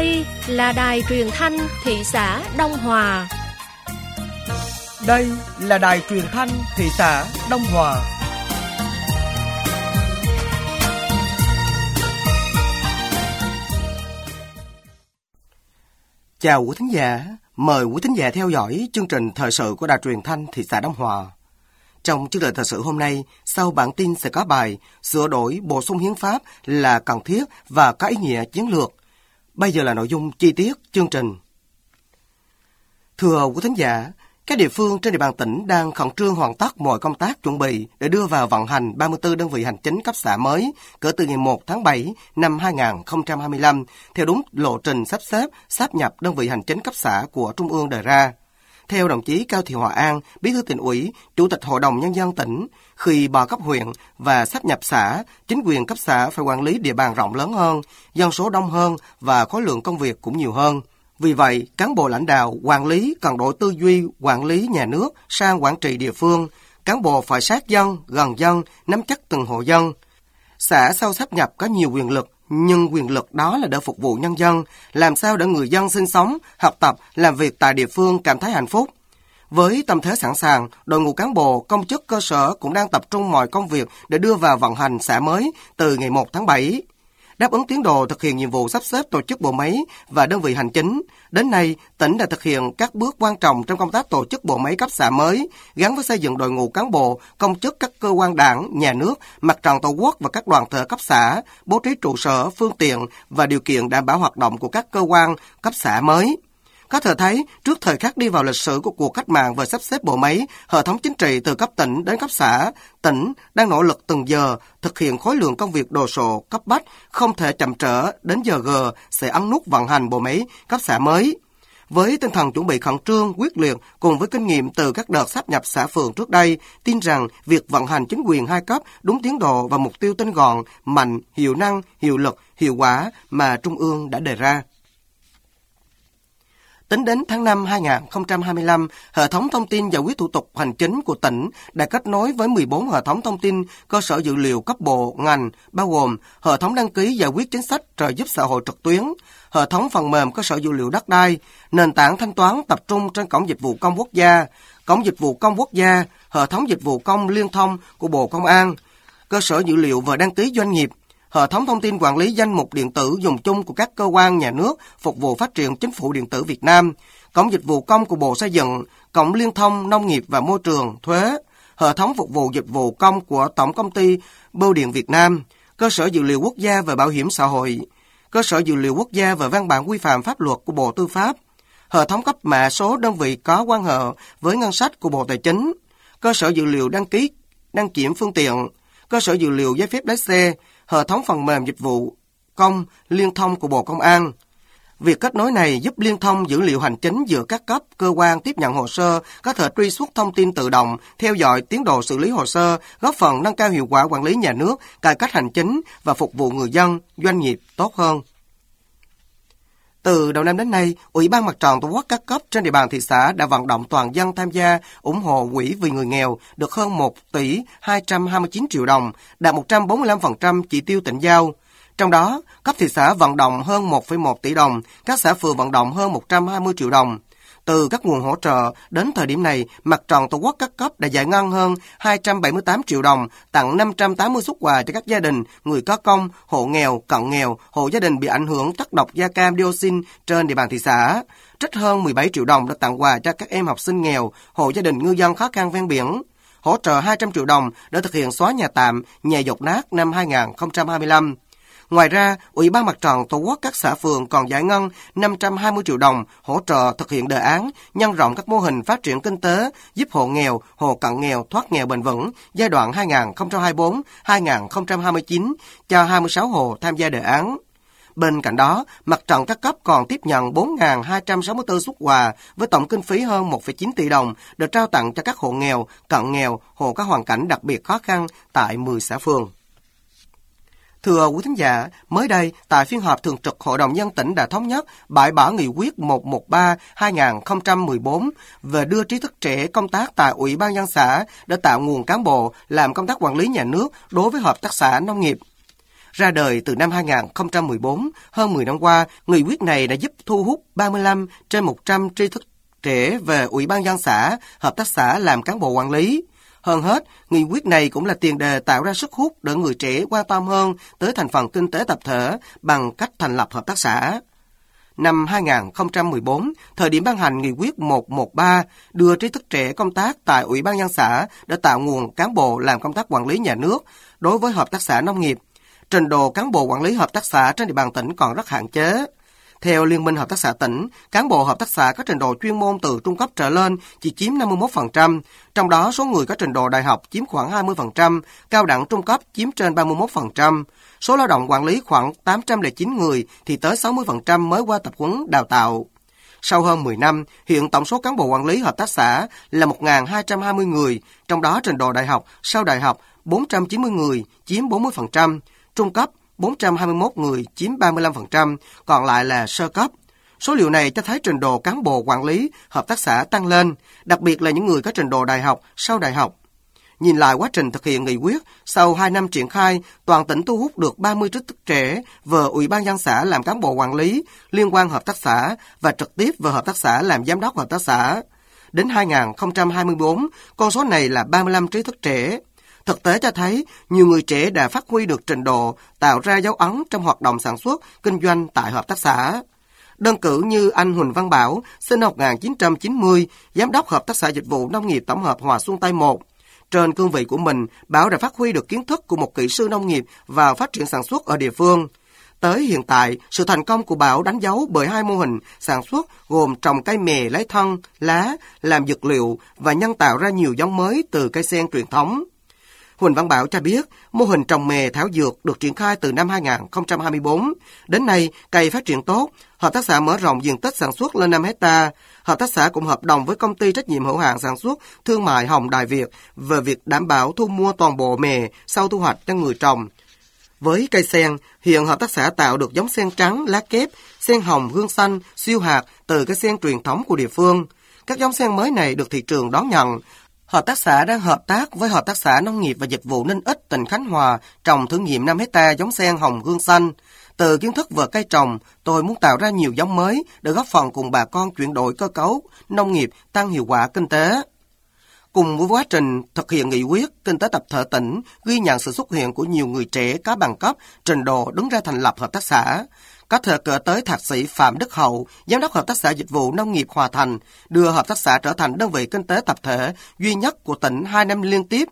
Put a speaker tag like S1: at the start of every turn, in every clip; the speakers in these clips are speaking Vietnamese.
S1: Đây là đài truyền thanh thị xã Đông Hòa.
S2: Đây là đài truyền thanh thị xã Đông Hòa. Chào quý thính giả, mời quý thính giả theo dõi chương trình thời sự của đài truyền thanh thị xã Đông Hòa. Trong chương trình thời sự hôm nay, sau bản tin sẽ có bài sửa đổi bổ sung hiến pháp là cần thiết và có ý nghĩa chiến lược. Bây giờ là nội dung chi tiết chương trình. Thưa quý thính giả, các địa phương trên địa bàn tỉnh đang khẩn trương hoàn tất mọi công tác chuẩn bị để đưa vào vận hành 34 đơn vị hành chính cấp xã mới kể từ ngày 1 tháng 7 năm 2025, theo đúng lộ trình sắp xếp, sáp nhập đơn vị hành chính cấp xã của Trung ương đề ra. Theo đồng chí Cao Thị Hòa An, Bí thư Tỉnh ủy, Chủ tịch Hội đồng Nhân dân tỉnh, khi bỏ cấp huyện và sáp nhập xã, chính quyền cấp xã phải quản lý địa bàn rộng lớn hơn, dân số đông hơn và khối lượng công việc cũng nhiều hơn. Vì vậy, cán bộ lãnh đạo, quản lý cần đổi tư duy quản lý nhà nước sang quản trị địa phương. Cán bộ phải sát dân, gần dân, nắm chắc từng hộ dân. Xã sau sáp nhập có nhiều quyền lực, nhưng quyền lực đó là để phục vụ nhân dân, làm sao để người dân sinh sống, học tập, làm việc tại địa phương cảm thấy hạnh phúc. Với tâm thế sẵn sàng, đội ngũ cán bộ, công chức cơ sở cũng đang tập trung mọi công việc để đưa vào vận hành xã mới từ ngày 1 tháng 7. Đáp ứng tiến độ thực hiện nhiệm vụ sắp xếp tổ chức bộ máy và đơn vị hành chính, đến nay, tỉnh đã thực hiện các bước quan trọng trong công tác tổ chức bộ máy cấp xã mới, gắn với xây dựng đội ngũ cán bộ, công chức các cơ quan đảng, nhà nước, mặt trận tổ quốc và các đoàn thể cấp xã, bố trí trụ sở, phương tiện và điều kiện đảm bảo hoạt động của các cơ quan cấp xã mới. Có thể thấy, trước thời khắc đi vào lịch sử của cuộc cách mạng và sắp xếp bộ máy, hệ thống chính trị từ cấp tỉnh đến cấp xã, tỉnh đang nỗ lực từng giờ thực hiện khối lượng công việc đồ sộ, cấp bách, không thể chậm trễ đến giờ G sẽ ấn nút vận hành bộ máy cấp xã mới. Với tinh thần chuẩn bị khẩn trương, quyết liệt cùng với kinh nghiệm từ các đợt sáp nhập xã phường trước đây, tin rằng việc vận hành chính quyền hai cấp đúng tiến độ và mục tiêu tinh gọn, mạnh, hiệu năng, hiệu lực, hiệu quả mà Trung ương đã đề ra. Tính đến tháng 5 2025, hệ thống thông tin giải quyết thủ tục hành chính của tỉnh đã kết nối với 14 hệ thống thông tin cơ sở dữ liệu cấp bộ, ngành, bao gồm hệ thống đăng ký giải quyết chính sách trợ giúp xã hội trực tuyến, hệ thống phần mềm cơ sở dữ liệu đất đai, nền tảng thanh toán tập trung trên cổng dịch vụ công quốc gia, cổng dịch vụ công quốc gia, hệ thống dịch vụ công liên thông của Bộ Công an, cơ sở dữ liệu về đăng ký doanh nghiệp, hệ thống thông tin quản lý danh mục điện tử dùng chung của các cơ quan nhà nước phục vụ phát triển chính phủ điện tử Việt Nam, cổng dịch vụ công của Bộ Xây dựng, cổng liên thông nông nghiệp và môi trường, thuế, hệ thống phục vụ dịch vụ công của Tổng công ty Bưu điện Việt Nam, cơ sở dữ liệu quốc gia về bảo hiểm xã hội, cơ sở dữ liệu quốc gia về văn bản quy phạm pháp luật của Bộ Tư pháp, hệ thống cấp mã số đơn vị có quan hệ với ngân sách của Bộ Tài chính, cơ sở dữ liệu đăng kiểm phương tiện, cơ sở dữ liệu giấy phép lái xe, hệ thống phần mềm dịch vụ công liên thông của Bộ Công an. Việc kết nối này giúp liên thông dữ liệu hành chính giữa các cấp, cơ quan tiếp nhận hồ sơ, có thể truy xuất thông tin tự động, theo dõi tiến độ xử lý hồ sơ, góp phần nâng cao hiệu quả quản lý nhà nước, cải cách hành chính và phục vụ người dân, doanh nghiệp tốt hơn. Từ đầu năm đến nay, Ủy ban Mặt trận Tổ quốc các cấp trên địa bàn thị xã đã vận động toàn dân tham gia ủng hộ quỹ vì người nghèo được hơn 1 tỷ 229 triệu đồng, đạt 145% chỉ tiêu tỉnh giao. Trong đó, cấp thị xã vận động hơn 1,1 tỷ đồng, các xã phường vận động hơn 120 triệu đồng. Từ các nguồn hỗ trợ, đến thời điểm này, Mặt trận Tổ quốc các cấp đã giải ngân hơn 278 triệu đồng, tặng 580 suất quà cho các gia đình, người có công, hộ nghèo, cận nghèo, hộ gia đình bị ảnh hưởng chất độc da cam dioxin trên địa bàn thị xã. Trích hơn 17 triệu đồng để tặng quà cho các em học sinh nghèo, hộ gia đình ngư dân khó khăn ven biển. Hỗ trợ 200 triệu đồng để thực hiện xóa nhà tạm, nhà dột nát năm 2025. Ngoài ra, Ủy ban Mặt trận Tổ quốc các xã phường còn giải ngân 520 triệu đồng hỗ trợ thực hiện đề án nhân rộng các mô hình phát triển kinh tế giúp hộ nghèo, hộ cận nghèo thoát nghèo bền vững giai đoạn 2024-2029 cho 26 hộ tham gia đề án. Bên cạnh đó, Mặt trận các cấp còn tiếp nhận 4.264 suất quà với tổng kinh phí hơn 1,9 tỷ đồng để trao tặng cho các hộ nghèo, cận nghèo, hộ có hoàn cảnh đặc biệt khó khăn tại 10 xã phường. Thưa quý thính giả, mới đây, tại phiên họp thường trực Hội đồng Nhân dân tỉnh đã thống nhất bãi bỏ nghị quyết 113/2014 về đưa trí thức trẻ công tác tại Ủy ban nhân dân xã để tạo nguồn cán bộ làm công tác quản lý nhà nước đối với hợp tác xã nông nghiệp. Ra đời từ năm 2014, hơn 10 năm qua, nghị quyết này đã giúp thu hút 35 trên 100 tri thức trẻ về Ủy ban nhân dân xã, hợp tác xã làm cán bộ quản lý. Hơn hết, nghị quyết này cũng là tiền đề tạo ra sức hút để người trẻ quan tâm hơn tới thành phần kinh tế tập thể bằng cách thành lập hợp tác xã. Năm 2014, thời điểm ban hành nghị quyết 113 đưa trí thức trẻ công tác tại Ủy ban nhân dân xã để tạo nguồn cán bộ làm công tác quản lý nhà nước đối với hợp tác xã nông nghiệp. Trình độ cán bộ quản lý hợp tác xã trên địa bàn tỉnh còn rất hạn chế. Theo Liên minh Hợp tác xã tỉnh, cán bộ hợp tác xã có trình độ chuyên môn từ trung cấp trở lên chỉ chiếm 51%, trong đó số người có trình độ đại học chiếm khoảng 20%, cao đẳng trung cấp chiếm trên 31%. Số lao động quản lý khoảng 809 người thì tới 60% mới qua tập huấn đào tạo. Sau hơn 10 năm, hiện tổng số cán bộ quản lý hợp tác xã là 1.220 người, trong đó trình độ đại học, sau đại học 490 người chiếm 40%, trung cấp 421 người chiếm 35%, còn lại là sơ cấp. Số liệu này cho thấy trình độ cán bộ quản lý hợp tác xã tăng lên, đặc biệt là những người có trình độ đại học, sau đại học. Nhìn lại quá trình thực hiện nghị quyết, sau 2 năm triển khai, toàn tỉnh thu hút được 30 trí thức trẻ về Ủy ban nhân dân xã làm cán bộ quản lý, liên quan hợp tác xã và trực tiếp về hợp tác xã làm giám đốc hợp tác xã. Đến 2024, con số này là 35 trí thức trẻ. Thực tế cho thấy, nhiều người trẻ đã phát huy được trình độ, tạo ra dấu ấn trong hoạt động sản xuất, kinh doanh tại hợp tác xã. Đơn cử như anh Huỳnh Văn Bảo, sinh năm 1990, giám đốc hợp tác xã dịch vụ nông nghiệp tổng hợp Hòa Xuân Tây 1. Trên cương vị của mình, Bảo đã phát huy được kiến thức của một kỹ sư nông nghiệp vào phát triển sản xuất ở địa phương. Tới hiện tại, sự thành công của Bảo đánh dấu bởi 2 mô hình sản xuất gồm trồng cây mè lấy thân, lá, làm dược liệu và nhân tạo ra nhiều giống mới từ cây sen truyền thống. Huỳnh Văn Bảo cho biết, mô hình trồng mè thảo dược được triển khai từ năm 2024. Đến nay, cây phát triển tốt, hợp tác xã mở rộng diện tích sản xuất lên 5 hectare. Hợp tác xã cũng hợp đồng với công ty trách nhiệm hữu hạn sản xuất thương mại Hồng Đại Việt về việc đảm bảo thu mua toàn bộ mè sau thu hoạch cho người trồng. Với cây sen, hiện hợp tác xã tạo được giống sen trắng, lá kép, sen hồng, hương xanh, siêu hạt từ cây sen truyền thống của địa phương. Các giống sen mới này được thị trường đón nhận. Hợp tác xã đang hợp tác với Hợp tác xã Nông nghiệp và Dịch vụ Ninh Ích, tỉnh Khánh Hòa trồng thử nghiệm 5 hectare giống sen hồng hương xanh. Từ kiến thức về cây trồng, tôi muốn tạo ra nhiều giống mới để góp phần cùng bà con chuyển đổi cơ cấu nông nghiệp, tăng hiệu quả kinh tế. Cùng với quá trình thực hiện nghị quyết, kinh tế tập thể tỉnh ghi nhận sự xuất hiện của nhiều người trẻ có bằng cấp, trình độ đứng ra thành lập hợp tác xã. Có thể kể tới thạc sĩ Phạm Đức Hậu, giám đốc Hợp tác xã Dịch vụ Nông nghiệp Hòa Thành, đưa hợp tác xã trở thành đơn vị kinh tế tập thể duy nhất của tỉnh 2 năm liên tiếp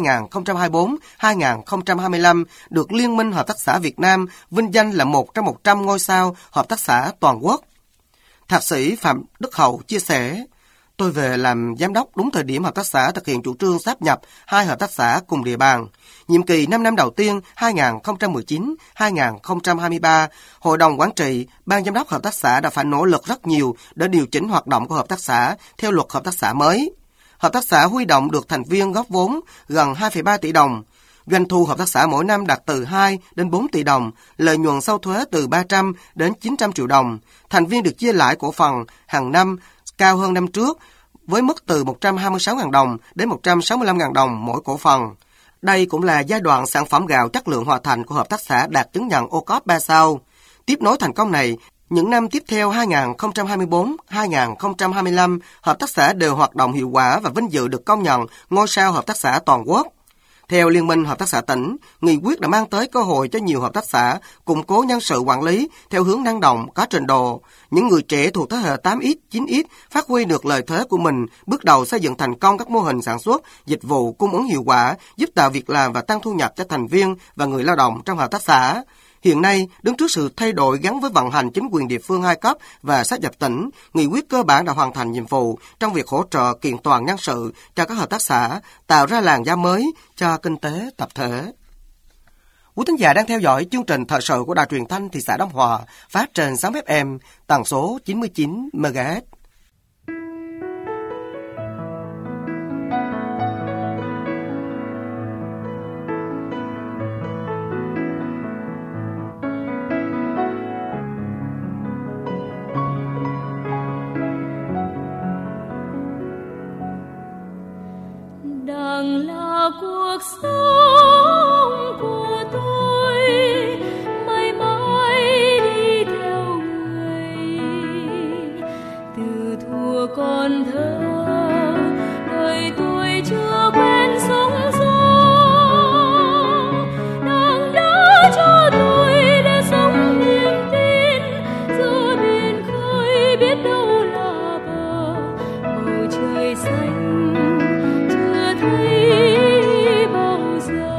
S2: 2024-2025, được Liên minh Hợp tác xã Việt Nam vinh danh là 1 trong 100 ngôi sao hợp tác xã toàn quốc. Thạc sĩ Phạm Đức Hậu chia sẻ, tôi về làm giám đốc đúng thời điểm hợp tác xã thực hiện chủ trương sáp nhập 2 hợp tác xã cùng địa bàn. Nhiệm kỳ 5 năm đầu tiên 2019-2023, Hội đồng Quản trị, Ban Giám đốc Hợp tác xã đã phải nỗ lực rất nhiều để điều chỉnh hoạt động của hợp tác xã theo luật hợp tác xã mới. Hợp tác xã huy động được thành viên góp vốn gần 2,3 tỷ đồng. Doanh thu hợp tác xã mỗi năm đạt từ 2 đến 4 tỷ đồng, lợi nhuận sau thuế từ 300 đến 900 triệu đồng. Thành viên được chia lãi cổ phần hàng năm cao hơn năm trước, với mức từ 126.000 đồng đến 165.000 đồng mỗi cổ phần. Đây cũng là giai đoạn sản phẩm gạo chất lượng Hòa Thành của hợp tác xã đạt chứng nhận OCOP 3 sao. Tiếp nối thành công này, những năm tiếp theo 2024-2025, hợp tác xã đều hoạt động hiệu quả và vinh dự được công nhận ngôi sao hợp tác xã toàn quốc. Theo Liên minh Hợp tác xã tỉnh, nghị quyết đã mang tới cơ hội cho nhiều hợp tác xã củng cố nhân sự quản lý theo hướng năng động, có trình độ. Những người trẻ thuộc thế hệ 8X, 9X phát huy được lợi thế của mình, bước đầu xây dựng thành công các mô hình sản xuất, dịch vụ cung ứng hiệu quả, giúp tạo việc làm và tăng thu nhập cho thành viên và người lao động trong hợp tác xã. Hiện nay, đứng trước sự thay đổi gắn với vận hành chính quyền địa phương 2 cấp và sát nhập tỉnh, nghị quyết cơ bản đã hoàn thành nhiệm vụ trong việc hỗ trợ kiện toàn nhân sự cho các hợp tác xã, tạo ra làn da mới cho kinh tế tập thể. Quý thính giả đang theo dõi chương trình thời sự của Đài Truyền thanh thị xã Đông Hòa, phát trên 6 FM, tần số 99 MHz.
S1: Cuộc sống của tôi
S3: còn thơ, đời tôi chưa quen sống gió, nàng đã cho tôi để sống niềm tin giữa biển khơi biết đâu là bờ, màu trời xanh chưa thấy bao giờ.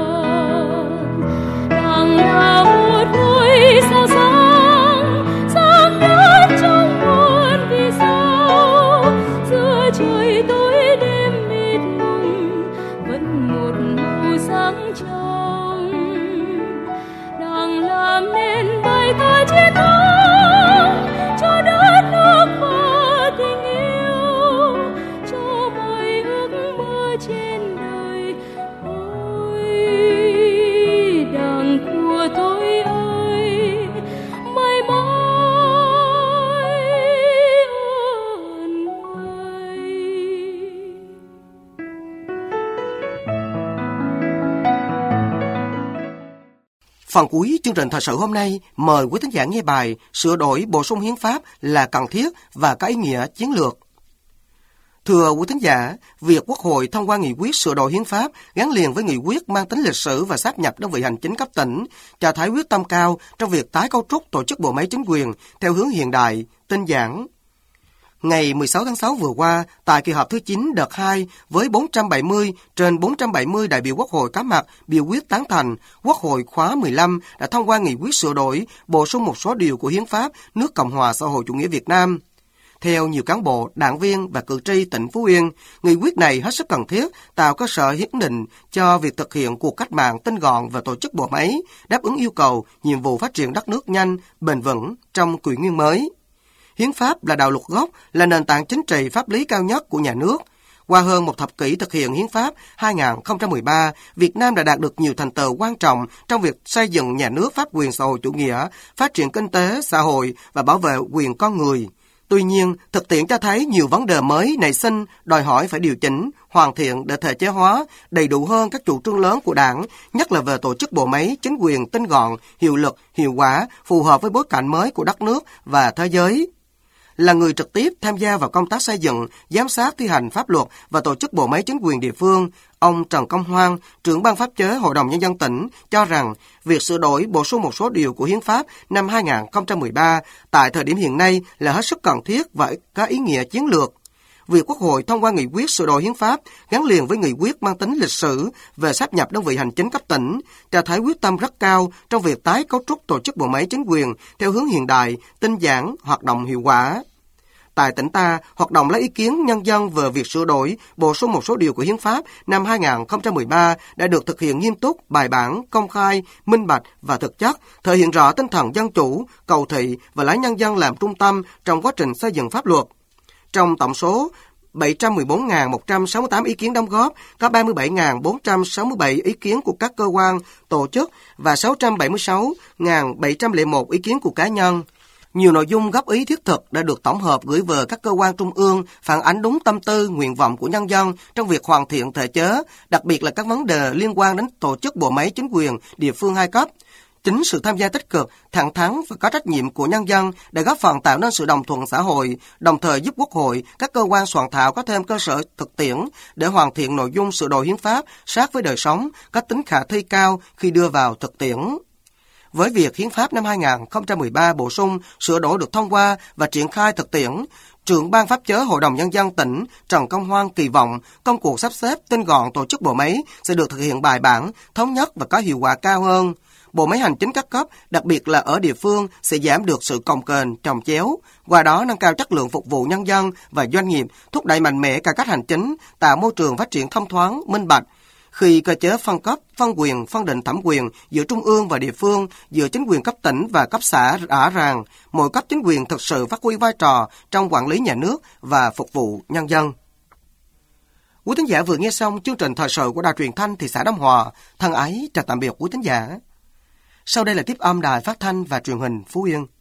S3: Nàng là một ngôi sao sáng, sáng nhất trong muôn vì sao, giữa trời tối đêm mịt mùng vẫn một màu sáng trong. Nàng làm nên bài ca chiến thắng cho đất nước và tình yêu, cho mọi ước mơ trên đời. Ôi đảng của tôi ơi, mãi mãi ơn người.
S2: Phần cuối chương trình thời sự hôm nay mời quý thính giả nghe bài Sửa đổi bổ sung hiến pháp là cần thiết và có ý nghĩa chiến lược. Thưa quý thính giả, việc Quốc hội thông qua nghị quyết sửa đổi hiến pháp gắn liền với nghị quyết mang tính lịch sử và sáp nhập đơn vị hành chính cấp tỉnh, cho thấy quyết tâm cao trong việc tái cấu trúc tổ chức bộ máy chính quyền theo hướng hiện đại, tinh giản. Ngày 16 tháng 6 vừa qua, tại kỳ họp thứ 9 đợt 2 với 470 trên 470 đại biểu Quốc hội có mặt biểu quyết tán thành, Quốc hội khóa 15 đã thông qua nghị quyết sửa đổi, bổ sung một số điều của hiến pháp nước Cộng hòa xã hội chủ nghĩa Việt Nam. Theo nhiều cán bộ, đảng viên và cử tri tỉnh Phú Yên, nghị quyết này hết sức cần thiết, tạo cơ sở hiến định cho việc thực hiện cuộc cách mạng tinh gọn và tổ chức bộ máy, đáp ứng yêu cầu, nhiệm vụ phát triển đất nước nhanh, bền vững trong kỷ nguyên mới. Hiến pháp là đạo luật gốc, là nền tảng chính trị pháp lý cao nhất của nhà nước. Qua hơn một thập kỷ thực hiện Hiến pháp 2013, Việt Nam đã đạt được nhiều thành tựu quan trọng trong việc xây dựng nhà nước pháp quyền xã hội chủ nghĩa, phát triển kinh tế, xã hội và bảo vệ quyền con người. Tuy nhiên, thực tiễn cho thấy nhiều vấn đề mới nảy sinh, đòi hỏi phải điều chỉnh, hoàn thiện để thể chế hóa đầy đủ hơn các chủ trương lớn của Đảng, nhất là về tổ chức bộ máy, chính quyền tinh gọn, hiệu lực, hiệu quả, phù hợp với bối cảnh mới của đất nước và thế giới. Là người trực tiếp tham gia vào công tác xây dựng, giám sát thi hành pháp luật và tổ chức bộ máy chính quyền địa phương, ông Trần Công Hoan, trưởng ban pháp chế Hội đồng Nhân dân tỉnh, cho rằng việc sửa đổi bổ sung một số điều của Hiến pháp năm 2013 tại thời điểm hiện nay là hết sức cần thiết và có ý nghĩa chiến lược. Việc Quốc hội thông qua nghị quyết sửa đổi hiến pháp gắn liền với nghị quyết mang tính lịch sử về sáp nhập đơn vị hành chính cấp tỉnh, cho thấy quyết tâm rất cao trong việc tái cấu trúc tổ chức bộ máy chính quyền theo hướng hiện đại, tinh giản, hoạt động hiệu quả. Tại tỉnh ta, hoạt động lấy ý kiến nhân dân về việc sửa đổi, bổ sung một số điều của hiến pháp năm 2013 đã được thực hiện nghiêm túc, bài bản, công khai, minh bạch và thực chất, thể hiện rõ tinh thần dân chủ, cầu thị và lấy nhân dân làm trung tâm trong quá trình xây dựng pháp luật. Trong tổng số 714.168 ý kiến đóng góp, có 37.467 ý kiến của các cơ quan, tổ chức và 676.701 ý kiến của cá nhân. Nhiều nội dung góp ý thiết thực đã được tổng hợp gửi về các cơ quan trung ương, phản ánh đúng tâm tư, nguyện vọng của nhân dân trong việc hoàn thiện thể chế, đặc biệt là các vấn đề liên quan đến tổ chức bộ máy chính quyền địa phương hai cấp. Chính sự tham gia tích cực, thẳng thắn và có trách nhiệm của nhân dân đã góp phần tạo nên sự đồng thuận xã hội, đồng thời giúp Quốc hội, các cơ quan soạn thảo có thêm cơ sở thực tiễn để hoàn thiện nội dung sửa đổi hiến pháp sát với đời sống, có tính khả thi cao khi đưa vào thực tiễn. Với việc hiến pháp năm 2013 bổ sung, sửa đổi được thông qua và triển khai thực tiễn, trưởng ban pháp chế Hội đồng Nhân dân tỉnh Trần Công Hoan kỳ vọng công cuộc sắp xếp tinh gọn tổ chức bộ máy sẽ được thực hiện bài bản, thống nhất và có hiệu quả cao hơn. Bộ máy hành chính các cấp, đặc biệt là ở địa phương, sẽ giảm được sự cồng kềnh, chồng chéo, qua đó nâng cao chất lượng phục vụ nhân dân và doanh nghiệp, thúc đẩy mạnh mẽ cải cách hành chính, tạo môi trường phát triển thông thoáng, minh bạch. Khi cơ chế phân cấp, phân quyền, phân định thẩm quyền giữa trung ương và địa phương, giữa chính quyền cấp tỉnh và cấp xã rõ ràng, mỗi cấp chính quyền thực sự phát huy vai trò trong quản lý nhà nước và phục vụ nhân dân. Quý thính giả vừa nghe xong chương trình thời sự của Đài Truyền thanh thị xã Đông Hòa. Thân ái chào tạm biệt quý thính giả. Sau đây là tiếp âm Đài Phát thanh và Truyền hình Phú Yên.